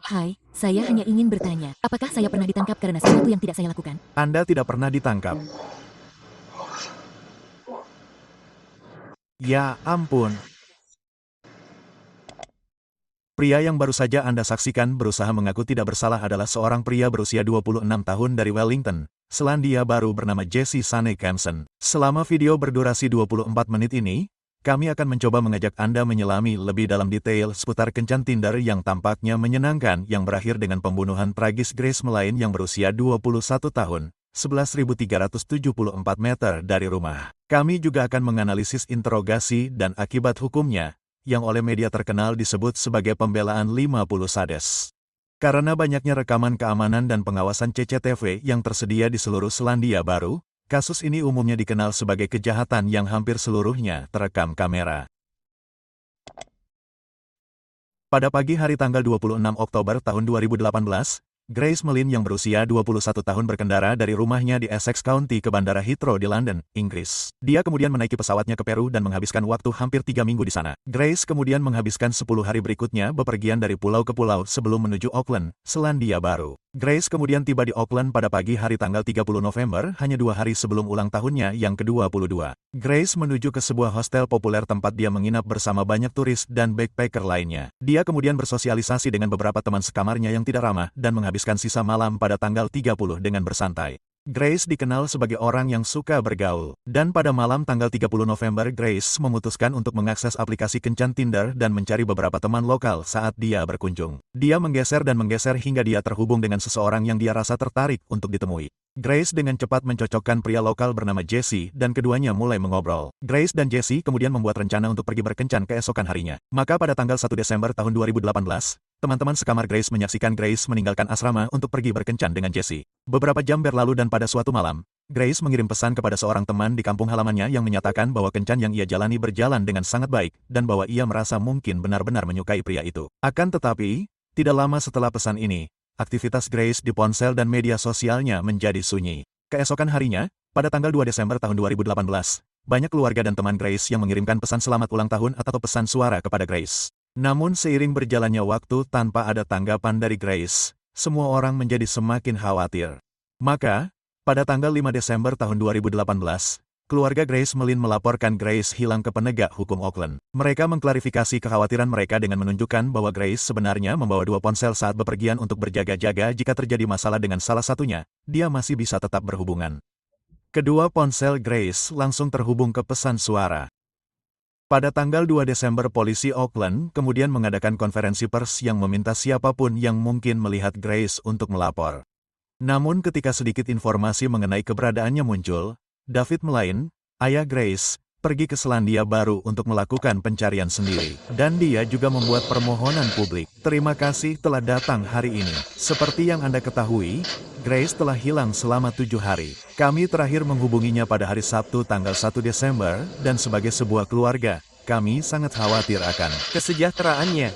Hai, saya hanya ingin bertanya, apakah saya pernah ditangkap karena sesuatu yang tidak saya lakukan? Anda tidak pernah ditangkap. Ya ampun. Pria yang baru saja Anda saksikan berusaha mengaku tidak bersalah adalah seorang pria berusia 26 tahun dari Wellington, Selandia Baru bernama Jesse Sane Kempson. Selama video berdurasi 24 menit ini, kami akan mencoba mengajak Anda menyelami lebih dalam detail seputar kencan Tinder yang tampaknya menyenangkan yang berakhir dengan pembunuhan tragis Grace Melaine yang berusia 21 tahun, 11.374 meter dari rumah. Kami juga akan menganalisis interogasi dan akibat hukumnya, yang oleh media terkenal disebut sebagai pembelaan 50 Sades. Karena banyaknya rekaman keamanan dan pengawasan CCTV yang tersedia di seluruh Selandia Baru, kasus ini umumnya dikenal sebagai kejahatan yang hampir seluruhnya terekam kamera. Pada pagi hari tanggal 26 Oktober tahun 2018, Grace Melaine yang berusia 21 tahun berkendara dari rumahnya di Essex County ke Bandara Heathrow di London, Inggris. Dia kemudian menaiki pesawatnya ke Peru dan menghabiskan waktu hampir 3 minggu di sana. Grace kemudian menghabiskan 10 hari berikutnya bepergian dari pulau ke pulau sebelum menuju Auckland, Selandia Baru. Grace kemudian tiba di Auckland pada pagi hari tanggal 30 November, hanya 2 hari sebelum ulang tahunnya yang ke-22. Grace menuju ke sebuah hostel populer tempat dia menginap bersama banyak turis dan backpacker lainnya. Dia kemudian bersosialisasi dengan beberapa teman sekamarnya yang tidak ramah dan menghabiskan sisa malam pada tanggal 30 dengan bersantai. Grace dikenal sebagai orang yang suka bergaul, dan pada malam tanggal 30 November Grace memutuskan untuk mengakses aplikasi kencan Tinder dan mencari beberapa teman lokal saat dia berkunjung. Dia menggeser dan menggeser hingga dia terhubung dengan seseorang yang dia rasa tertarik untuk ditemui. Grace dengan cepat mencocokkan pria lokal bernama Jesse dan keduanya mulai mengobrol. Grace dan Jesse kemudian membuat rencana untuk pergi berkencan keesokan harinya. Maka pada tanggal 1 Desember tahun 2018, teman-teman sekamar Grace menyaksikan Grace meninggalkan asrama untuk pergi berkencan dengan Jesse. Beberapa jam berlalu dan pada suatu malam, Grace mengirim pesan kepada seorang teman di kampung halamannya yang menyatakan bahwa kencan yang ia jalani berjalan dengan sangat baik, dan bahwa ia merasa mungkin benar-benar menyukai pria itu. Akan tetapi, tidak lama setelah pesan ini, aktivitas Grace di ponsel dan media sosialnya menjadi sunyi. Keesokan harinya, pada tanggal 2 Desember tahun 2018, banyak keluarga dan teman Grace yang mengirimkan pesan selamat ulang tahun atau pesan suara kepada Grace. Namun seiring berjalannya waktu tanpa ada tanggapan dari Grace, semua orang menjadi semakin khawatir. Maka, pada tanggal 5 Desember tahun 2018, keluarga Grace Melaine melaporkan Grace hilang ke penegak hukum Auckland. Mereka mengklarifikasi kekhawatiran mereka dengan menunjukkan bahwa Grace sebenarnya membawa 2 ponsel saat bepergian untuk berjaga-jaga jika terjadi masalah dengan salah satunya, dia masih bisa tetap berhubungan. Kedua ponsel Grace langsung terhubung ke pesan suara. Pada tanggal 2 Desember polisi Auckland kemudian mengadakan konferensi pers yang meminta siapapun yang mungkin melihat Grace untuk melapor. Namun ketika sedikit informasi mengenai keberadaannya muncul, David Melaine, ayah Grace, pergi ke Selandia Baru untuk melakukan pencarian sendiri. Dan dia juga membuat permohonan publik. Terima kasih telah datang hari ini. Seperti yang Anda ketahui, Grace telah hilang selama 7 hari. Kami terakhir menghubunginya pada hari Sabtu tanggal 1 Desember, dan sebagai sebuah keluarga, kami sangat khawatir akan kesejahteraannya.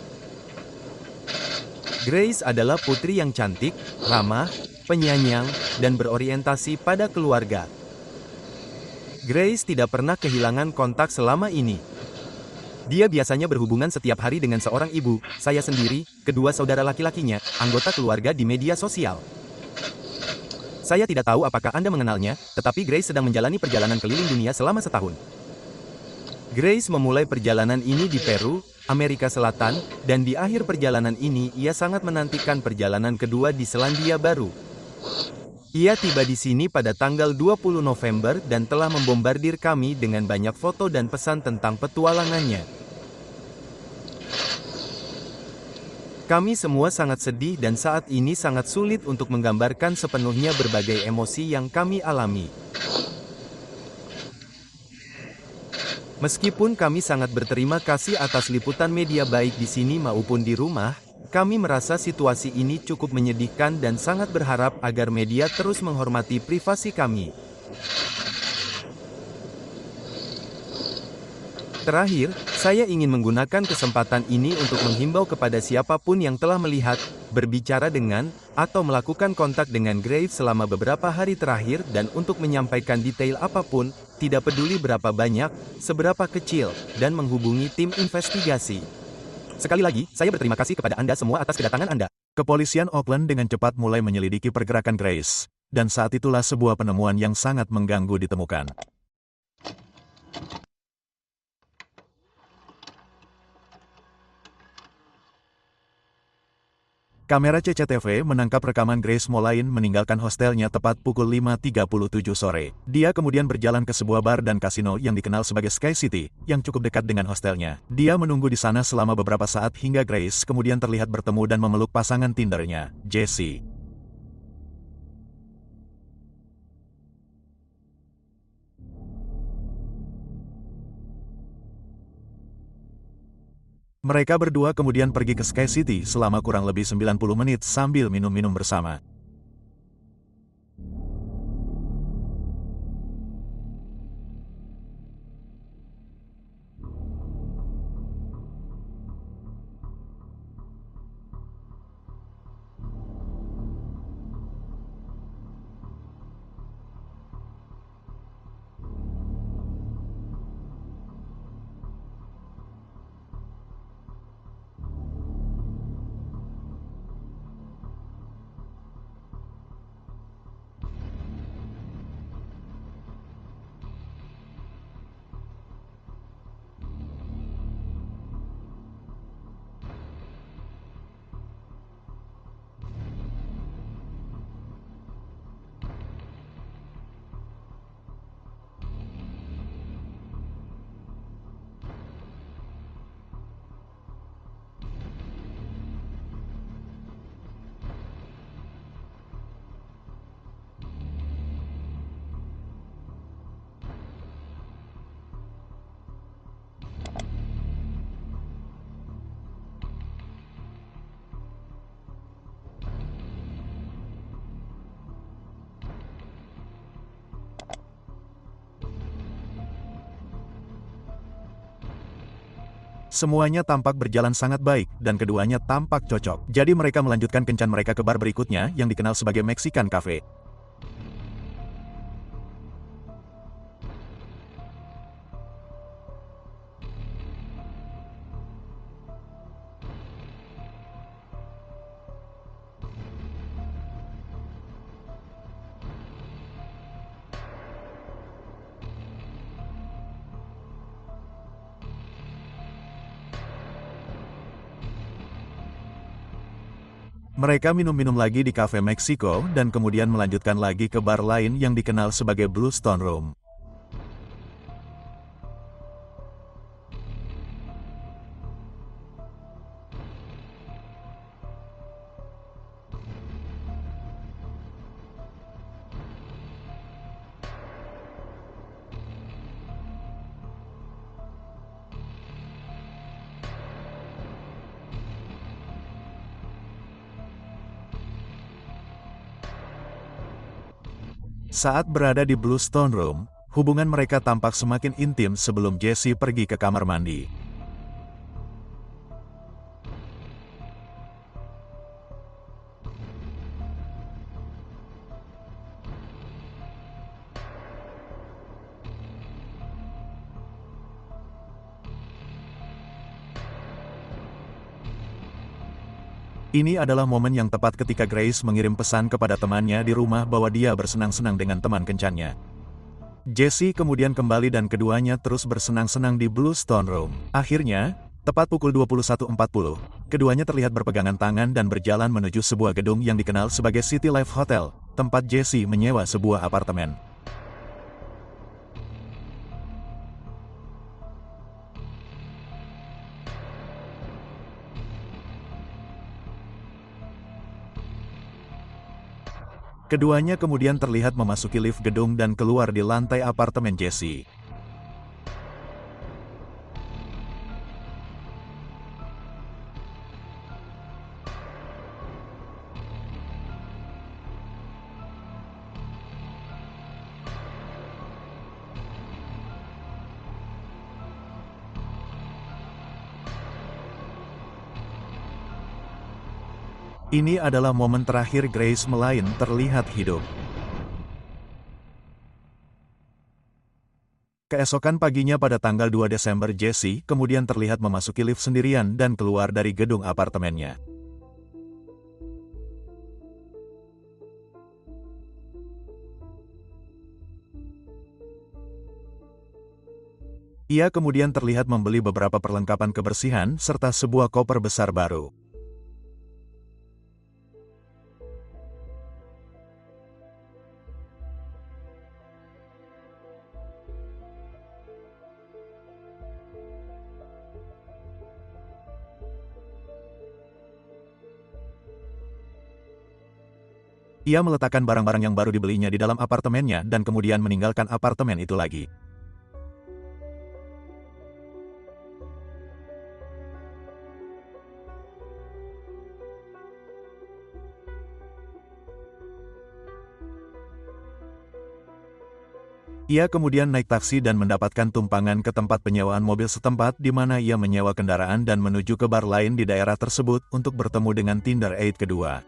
Grace adalah putri yang cantik, ramah, penyayang, dan berorientasi pada keluarga. Grace tidak pernah kehilangan kontak selama ini. Dia biasanya berhubungan setiap hari dengan seorang ibu, saya sendiri, kedua saudara laki-lakinya, anggota keluarga di media sosial. Saya tidak tahu apakah Anda mengenalnya, tetapi Grace sedang menjalani perjalanan keliling dunia selama setahun. Grace memulai perjalanan ini di Peru, Amerika Selatan, dan di akhir perjalanan ini ia sangat menantikan perjalanan kedua di Selandia Baru. Ia tiba di sini pada tanggal 20 November dan telah membombardir kami dengan banyak foto dan pesan tentang petualangannya. Kami semua sangat sedih dan saat ini sangat sulit untuk menggambarkan sepenuhnya berbagai emosi yang kami alami. Meskipun kami sangat berterima kasih atas liputan media baik di sini maupun di rumah, kami merasa situasi ini cukup menyedihkan dan sangat berharap agar media terus menghormati privasi kami. Terakhir, saya ingin menggunakan kesempatan ini untuk menghimbau kepada siapapun yang telah melihat, berbicara dengan, atau melakukan kontak dengan Grace selama beberapa hari terakhir dan untuk menyampaikan detail apapun, tidak peduli berapa banyak, seberapa kecil, dan menghubungi tim investigasi. Sekali lagi, saya berterima kasih kepada Anda semua atas kedatangan Anda. Kepolisian Auckland dengan cepat mulai menyelidiki pergerakan Grace, dan saat itulah sebuah penemuan yang sangat mengganggu ditemukan. Kamera CCTV menangkap rekaman Grace Molain meninggalkan hostelnya tepat pukul 5.37 sore. Dia kemudian berjalan ke sebuah bar dan kasino yang dikenal sebagai Sky City, yang cukup dekat dengan hostelnya. Dia menunggu di sana selama beberapa saat hingga Grace kemudian terlihat bertemu dan memeluk pasangan Tindernya, Jesse. Mereka berdua kemudian pergi ke Sky City selama kurang lebih 90 menit sambil minum-minum bersama. Semuanya tampak berjalan sangat baik, dan keduanya tampak cocok. Jadi mereka melanjutkan kencan mereka ke bar berikutnya yang dikenal sebagai Mexican Cafe. Mereka minum-minum lagi di Cafe Mexico dan kemudian melanjutkan lagi ke bar lain yang dikenal sebagai Blue Stone Room. Saat berada di Blue Stone Room, hubungan mereka tampak semakin intim sebelum Jesse pergi ke kamar mandi. Ini adalah momen yang tepat ketika Grace mengirim pesan kepada temannya di rumah bahwa dia bersenang-senang dengan teman kencannya. Jesse kemudian kembali dan keduanya terus bersenang-senang di Blue Stone Room. Akhirnya, tepat pukul 21.40, keduanya terlihat berpegangan tangan dan berjalan menuju sebuah gedung yang dikenal sebagai City Life Hotel, tempat Jesse menyewa sebuah apartemen. Keduanya kemudian terlihat memasuki lift gedung dan keluar di lantai apartemen Jesse. Ini adalah momen terakhir Grace Molain terlihat hidup. Keesokan paginya pada tanggal 2 Desember Jesse kemudian terlihat memasuki lift sendirian dan keluar dari gedung apartemennya. Ia kemudian terlihat membeli beberapa perlengkapan kebersihan serta sebuah koper besar baru. Ia meletakkan barang-barang yang baru dibelinya di dalam apartemennya dan kemudian meninggalkan apartemen itu lagi. Ia kemudian naik taksi dan mendapatkan tumpangan ke tempat penyewaan mobil setempat di mana ia menyewa kendaraan dan menuju ke bar lain di daerah tersebut untuk bertemu dengan Tinder Date kedua.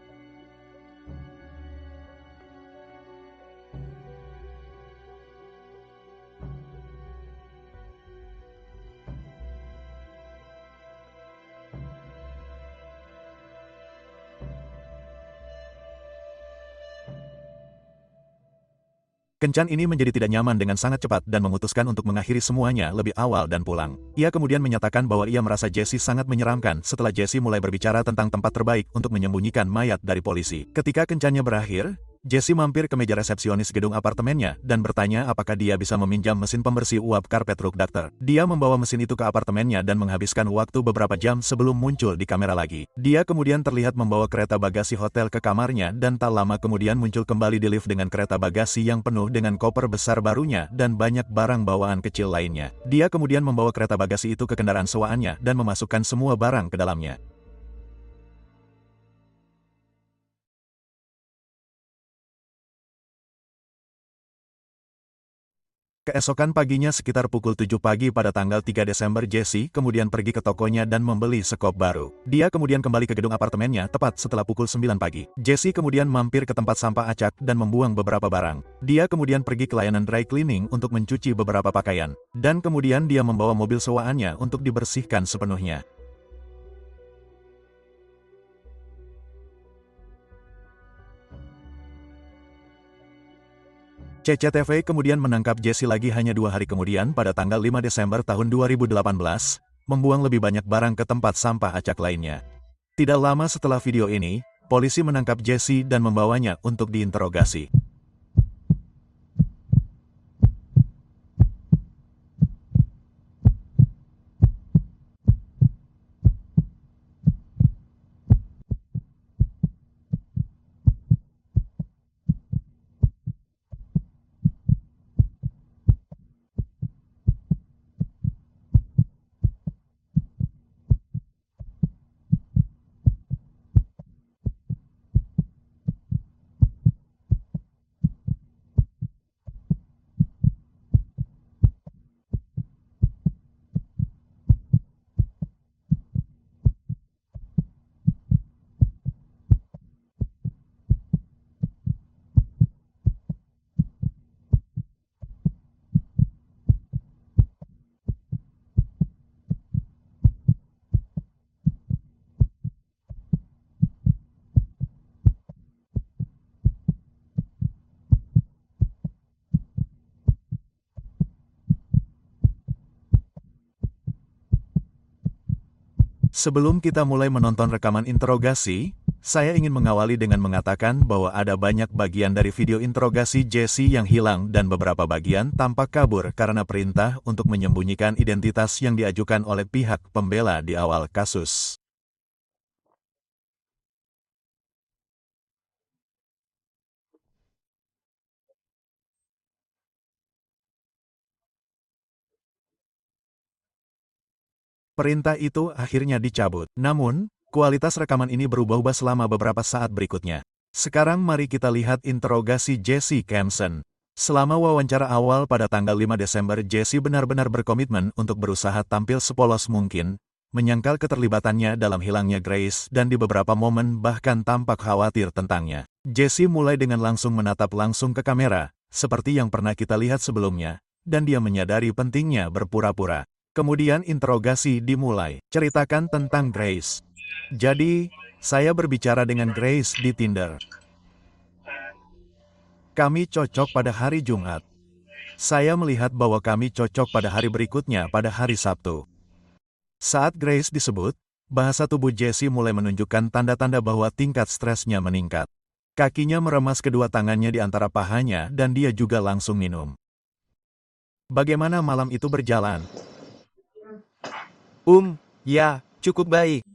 Kencan ini menjadi tidak nyaman dengan sangat cepat dan memutuskan untuk mengakhiri semuanya lebih awal dan pulang. Ia kemudian menyatakan bahwa ia merasa Jesse sangat menyeramkan setelah Jesse mulai berbicara tentang tempat terbaik untuk menyembunyikan mayat dari polisi. Ketika kencannya berakhir, Jesse mampir ke meja resepsionis gedung apartemennya dan bertanya apakah dia bisa meminjam mesin pembersih uap karpet Rook Doctor. Dia membawa mesin itu ke apartemennya dan menghabiskan waktu beberapa jam sebelum muncul di kamera lagi. Dia kemudian terlihat membawa kereta bagasi hotel ke kamarnya dan tak lama kemudian muncul kembali di lift dengan kereta bagasi yang penuh dengan koper besar barunya dan banyak barang bawaan kecil lainnya. Dia kemudian membawa kereta bagasi itu ke kendaraan sewaannya dan memasukkan semua barang ke dalamnya. Keesokan paginya sekitar pukul 7 pagi pada tanggal 3 Desember Jesse kemudian pergi ke tokonya dan membeli sekop baru. Dia kemudian kembali ke gedung apartemennya tepat setelah pukul 9 pagi. Jesse kemudian mampir ke tempat sampah acak dan membuang beberapa barang. Dia kemudian pergi ke layanan dry cleaning untuk mencuci beberapa pakaian. Dan kemudian dia membawa mobil sewaannya untuk dibersihkan sepenuhnya. CCTV kemudian menangkap Jesse lagi hanya 2 hari kemudian pada tanggal 5 Desember tahun 2018, membuang lebih banyak barang ke tempat sampah acak lainnya. Tidak lama setelah video ini, polisi menangkap Jesse dan membawanya untuk diinterogasi. Sebelum kita mulai menonton rekaman interogasi, saya ingin mengawali dengan mengatakan bahwa ada banyak bagian dari video interogasi Jesse yang hilang dan beberapa bagian tampak kabur karena perintah untuk menyembunyikan identitas yang diajukan oleh pihak pembela di awal kasus. Perintah itu akhirnya dicabut. Namun, kualitas rekaman ini berubah-ubah selama beberapa saat berikutnya. Sekarang mari kita lihat interogasi Jesse Campson. Selama wawancara awal pada tanggal 5 Desember, Jesse benar-benar berkomitmen untuk berusaha tampil sepolos mungkin, menyangkal keterlibatannya dalam hilangnya Grace dan di beberapa momen bahkan tampak khawatir tentangnya. Jesse mulai dengan langsung menatap langsung ke kamera, seperti yang pernah kita lihat sebelumnya, dan dia menyadari pentingnya berpura-pura. Kemudian interogasi dimulai. Ceritakan tentang Grace. Jadi, saya berbicara dengan Grace di Tinder. Kami cocok pada hari Jumat. Saya melihat bahwa kami cocok pada hari berikutnya pada hari Sabtu. Saat Grace disebut, bahasa tubuh Jesse mulai menunjukkan tanda-tanda bahwa tingkat stresnya meningkat. Kakinya meremas kedua tangannya di antara pahanya dan dia juga langsung minum. Bagaimana malam itu berjalan? Ya, cukup baik.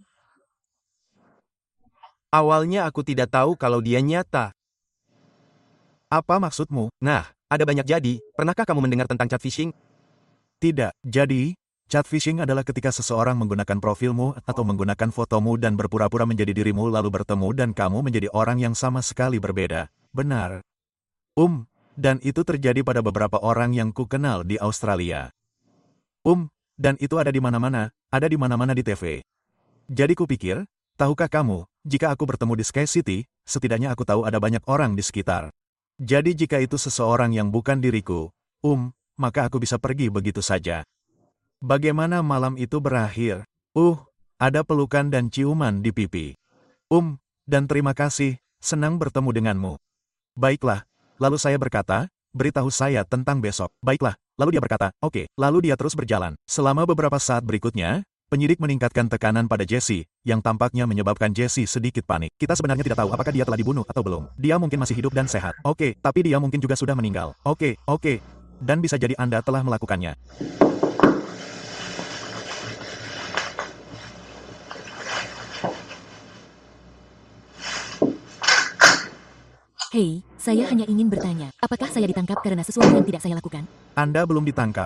Awalnya aku tidak tahu kalau dia nyata. Apa maksudmu? Nah, ada banyak jadi. Pernahkah kamu mendengar tentang catfishing? Tidak, jadi, catfishing adalah ketika seseorang menggunakan profilmu atau menggunakan fotomu dan berpura-pura menjadi dirimu lalu bertemu dan kamu menjadi orang yang sama sekali berbeda. Benar. Dan itu terjadi pada beberapa orang yang kukenal di Australia. Dan itu ada di mana-mana di TV. Jadi kupikir, tahukah kamu, jika aku bertemu di Sky City, setidaknya aku tahu ada banyak orang di sekitar. Jadi jika itu seseorang yang bukan diriku, maka aku bisa pergi begitu saja. Bagaimana malam itu berakhir? Ada pelukan dan ciuman di pipi. Dan terima kasih, senang bertemu denganmu. Baiklah, lalu saya berkata, beritahu saya tentang besok. Baiklah, lalu dia berkata, oke, lalu dia terus berjalan. Selama beberapa saat berikutnya, penyidik meningkatkan tekanan pada Jesse, yang tampaknya menyebabkan Jesse sedikit panik. Kita sebenarnya tidak tahu apakah dia telah dibunuh atau belum. Dia mungkin masih hidup dan sehat. Oke, tapi dia mungkin juga sudah meninggal. Oke. Dan bisa jadi Anda telah melakukannya. Hei, saya hanya ingin bertanya, apakah saya ditangkap karena sesuatu yang tidak saya lakukan? Anda belum ditangkap.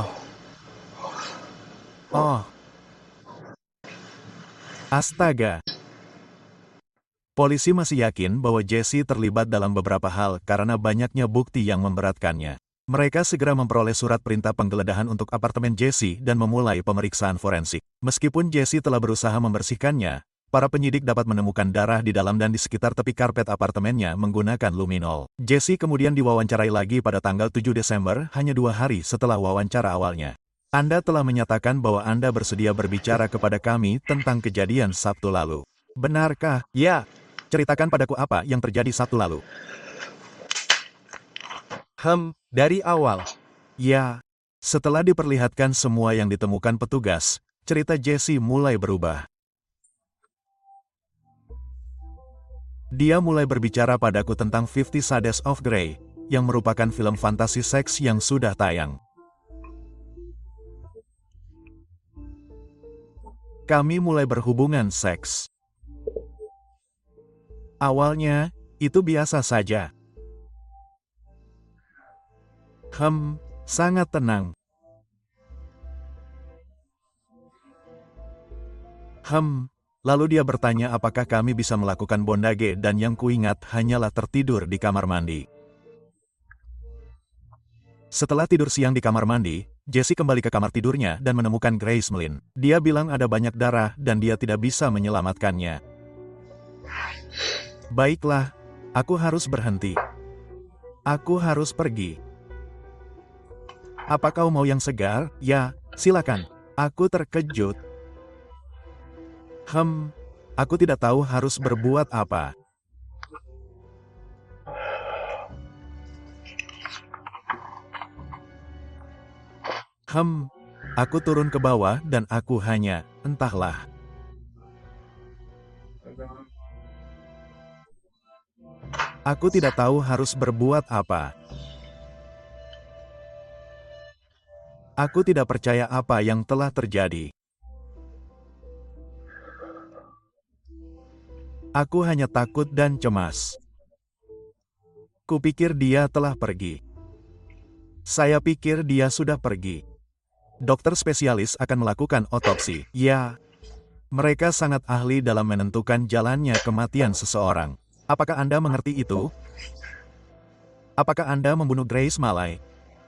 Astaga. Polisi masih yakin bahwa Jesse terlibat dalam beberapa hal karena banyaknya bukti yang memberatkannya. Mereka segera memperoleh surat perintah penggeledahan untuk apartemen Jesse dan memulai pemeriksaan forensik. Meskipun Jesse telah berusaha membersihkannya, para penyidik dapat menemukan darah di dalam dan di sekitar tepi karpet apartemennya menggunakan luminol. Jesse kemudian diwawancarai lagi pada tanggal 7 Desember, hanya 2 hari setelah wawancara awalnya. Anda telah menyatakan bahwa Anda bersedia berbicara kepada kami tentang kejadian Sabtu lalu. Benarkah? Ya. Ceritakan padaku apa yang terjadi Sabtu lalu. Dari awal. Ya. Setelah diperlihatkan semua yang ditemukan petugas, cerita Jesse mulai berubah. Dia mulai berbicara padaku tentang 50 Shades of Grey, yang merupakan film fantasi seks yang sudah tayang. Kami mulai berhubungan seks. Awalnya, itu biasa saja. Sangat tenang. Lalu dia bertanya apakah kami bisa melakukan bondage dan yang kuingat hanyalah tertidur di kamar mandi. Setelah tidur siang di kamar mandi, Jesse kembali ke kamar tidurnya dan menemukan Grace Melin. Dia bilang ada banyak darah dan dia tidak bisa menyelamatkannya. Baiklah, aku harus berhenti. Aku harus pergi. Apa kau mau yang segar? Ya, silakan. Aku terkejut. Aku tidak tahu harus berbuat apa. Aku turun ke bawah dan aku hanya, entahlah. Aku tidak tahu harus berbuat apa. Aku tidak percaya apa yang telah terjadi. Aku hanya takut dan cemas. Kupikir dia telah pergi. Saya pikir dia sudah pergi. Dokter spesialis akan melakukan otopsi. Ya, mereka sangat ahli dalam menentukan jalannya kematian seseorang. Apakah Anda mengerti itu? Apakah Anda membunuh Grace Malay?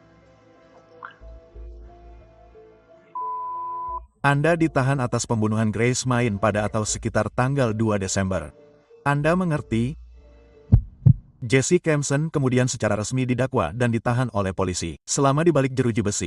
Anda ditahan atas pembunuhan Grace Main pada atau sekitar tanggal 2 Desember. Anda mengerti? Jesse Kempson kemudian secara resmi didakwa dan ditahan oleh polisi. Selama di balik jeruji besi,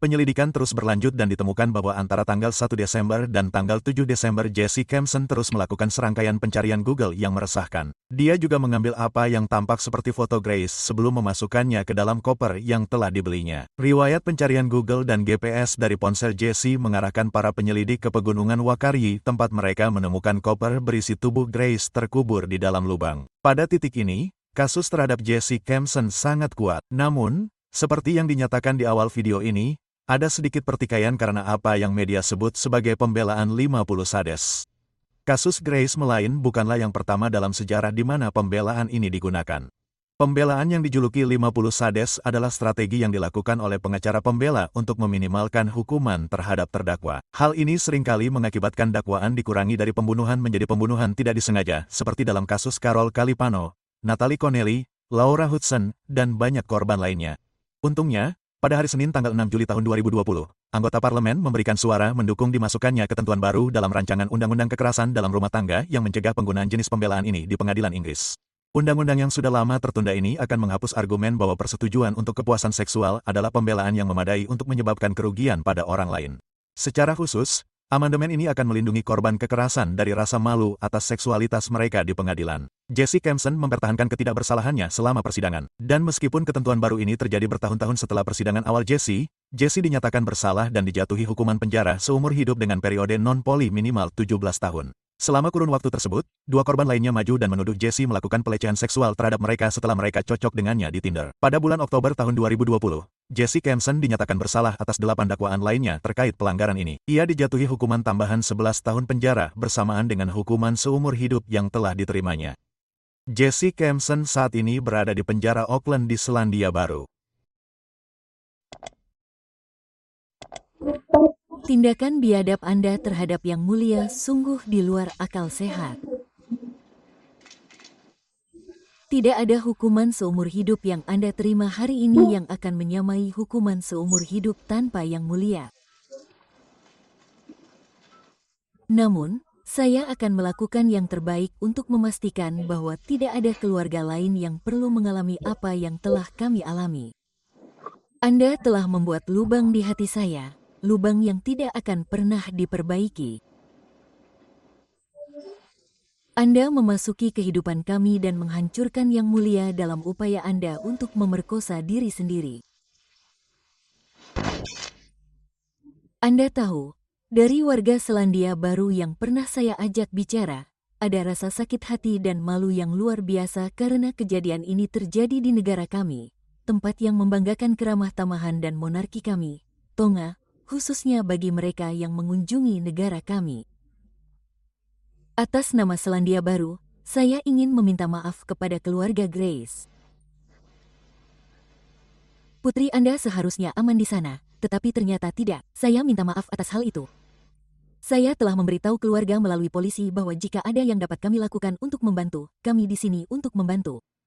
Penyelidikan terus berlanjut dan ditemukan bahwa antara tanggal 1 Desember dan tanggal 7 Desember Jesse Kempson terus melakukan serangkaian pencarian Google yang meresahkan. Dia juga mengambil apa yang tampak seperti foto Grace sebelum memasukkannya ke dalam koper yang telah dibelinya. Riwayat pencarian Google dan GPS dari ponsel Jesse mengarahkan para penyelidik ke pegunungan Wakaryi, tempat mereka menemukan koper berisi tubuh Grace terkubur di dalam lubang. Pada titik ini, kasus terhadap Jesse Kempson sangat kuat. Namun, seperti yang dinyatakan di awal video ini, ada sedikit pertikaian karena apa yang media sebut sebagai pembelaan 50 Sades. Kasus Grace Melain bukanlah yang pertama dalam sejarah di mana pembelaan ini digunakan. Pembelaan yang dijuluki 50 Sades adalah strategi yang dilakukan oleh pengacara pembela untuk meminimalkan hukuman terhadap terdakwa. Hal ini seringkali mengakibatkan dakwaan dikurangi dari pembunuhan menjadi pembunuhan tidak disengaja, seperti dalam kasus Carol Calipano, Natalie Connelly, Laura Hudson, dan banyak korban lainnya. Untungnya, pada hari Senin tanggal 6 Juli tahun 2020, anggota parlemen memberikan suara mendukung dimasukkannya ketentuan baru dalam rancangan Undang-Undang Kekerasan dalam Rumah Tangga yang mencegah penggunaan jenis pembelaan ini di pengadilan Inggris. Undang-undang yang sudah lama tertunda ini akan menghapus argumen bahwa persetujuan untuk kepuasan seksual adalah pembelaan yang memadai untuk menyebabkan kerugian pada orang lain. Secara khusus, amandemen ini akan melindungi korban kekerasan dari rasa malu atas seksualitas mereka di pengadilan. Jesse Kempson mempertahankan ketidakbersalahannya selama persidangan. Dan meskipun ketentuan baru ini terjadi bertahun-tahun setelah persidangan awal Jesse dinyatakan bersalah dan dijatuhi hukuman penjara seumur hidup dengan periode non-poli minimal 17 tahun. Selama kurun waktu tersebut, dua korban lainnya maju dan menuduh Jesse melakukan pelecehan seksual terhadap mereka setelah mereka cocok dengannya di Tinder. Pada bulan Oktober tahun 2020, Jesse Kempson dinyatakan bersalah atas 8 dakwaan lainnya terkait pelanggaran ini. Ia dijatuhi hukuman tambahan 11 tahun penjara bersamaan dengan hukuman seumur hidup yang telah diterimanya. Jesse Kempson saat ini berada di penjara Auckland di Selandia Baru. Tindakan biadab Anda terhadap Yang Mulia sungguh di luar akal sehat. Tidak ada hukuman seumur hidup yang Anda terima hari ini yang akan menyamai hukuman seumur hidup tanpa Yang Mulia. Namun, saya akan melakukan yang terbaik untuk memastikan bahwa tidak ada keluarga lain yang perlu mengalami apa yang telah kami alami. Anda telah membuat lubang di hati saya, lubang yang tidak akan pernah diperbaiki. Anda memasuki kehidupan kami dan menghancurkan Yang Mulia dalam upaya Anda untuk memerkosa diri sendiri. Anda tahu, dari warga Selandia Baru yang pernah saya ajak bicara, ada rasa sakit hati dan malu yang luar biasa karena kejadian ini terjadi di negara kami, tempat yang membanggakan keramah tamahan dan monarki kami, Tonga, khususnya bagi mereka yang mengunjungi negara kami. Atas nama Selandia Baru, saya ingin meminta maaf kepada keluarga Grace. Putri Anda seharusnya aman di sana, tetapi ternyata tidak. Saya minta maaf atas hal itu. Saya telah memberitahu keluarga melalui polisi bahwa jika ada yang dapat kami lakukan untuk membantu, kami di sini untuk membantu.